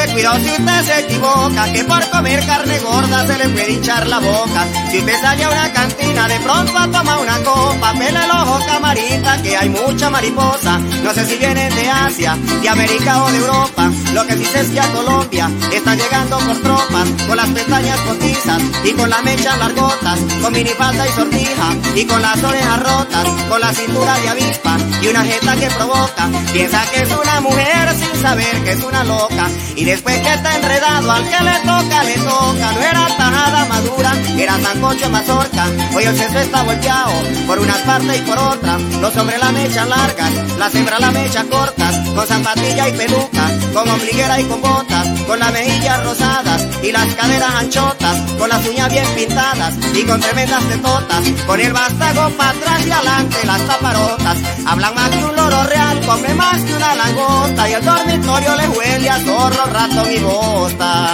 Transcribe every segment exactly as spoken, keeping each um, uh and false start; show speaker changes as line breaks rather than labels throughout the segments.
cuidado si usted se equivoca, que por comer carne gorda se le puede hinchar la boca. Si usted sale a una cantina, de pronto a tomar una copa, pela el ojo, camarita, que hay mucha mariposa. No sé si vienen de Asia, de América o de Europa. Lo que sí sé es que a Colombia están llegando por tropas, con las pestañas postizas y con las mechas largotas, con minifalda y sortija y con las orejas rotas, con la cintura de avispa y una jeta que provoca. Piensa que es una mujer sin saber que es una loca, y después que está enredado al que le toca, le toca. No era tajada madura, era sancocho de mazorca. Hoy el sexo está volteado por unas partes y por otras. Los hombres la mechan largas, las hembras la mechan cortas, con zapatilla y peluca, con ombliguera y con botas, con las mejillas rosadas y las caderas anchotas, con las uñas bien pintadas y con tremendas tetotas, con el vástago para atrás y adelante las taparotas. Hablan más que un loro real, come más que una langosta, y el dormitorio le huele a zorro, ratón y bosta.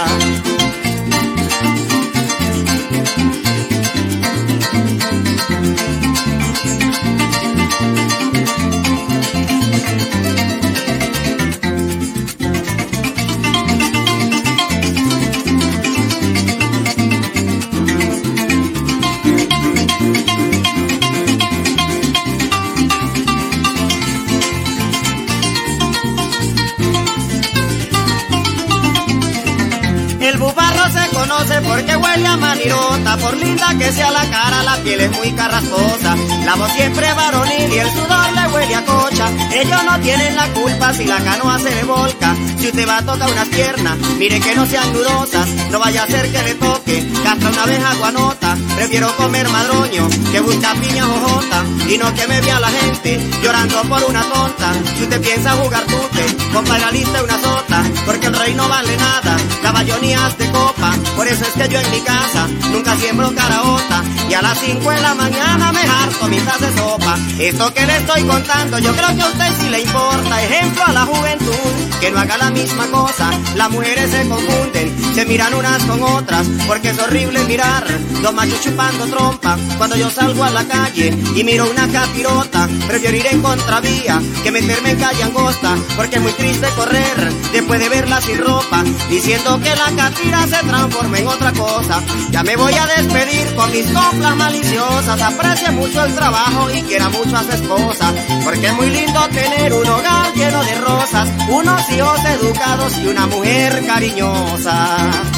El bufarro se conoce porque huele a manirota, por linda que sea la cara, la piel es muy carrascosa, la voz siempre varonil y el sudor le huele a cocha. Ellos no tienen la culpa si la canoa se le volca. Si usted va a tocar unas piernas, mire que no sean nudosas, no vaya a ser que le toque castra una abeja guanota. Prefiero comer madroño que buscar piña jojota, y no que me vea la gente llorando por una tonta. Si usted piensa jugar tute, compadre, aliste una sota, porque el rey no vale nada, la bayonía de copa. Por eso es que yo en mi casa nunca siembro caraota, y a las cinco de la mañana me harto mi taza de sopa. Esto que le estoy contando yo creo que a usted sí le importa. Ejemplo a la juventud, que no haga la misma cosa. Las mujeres se confunden, se miran unas con otras, porque es horrible mirar dos machos chupando trompa. Cuando yo salgo a la calle y miro una capirota, prefiero ir en contravía que meterme en calle angosta, porque es muy triste correr después de verla sin ropa, diciendo que la catira se transforma en otra cosa. Ya me voy a despedir con mis coplas maliciosas. Aprecia mucho el trabajo y quiera mucho a su esposa, porque es muy lindo tener un hogar lleno de rosas, unos hijos educados y una mujer cariñosa.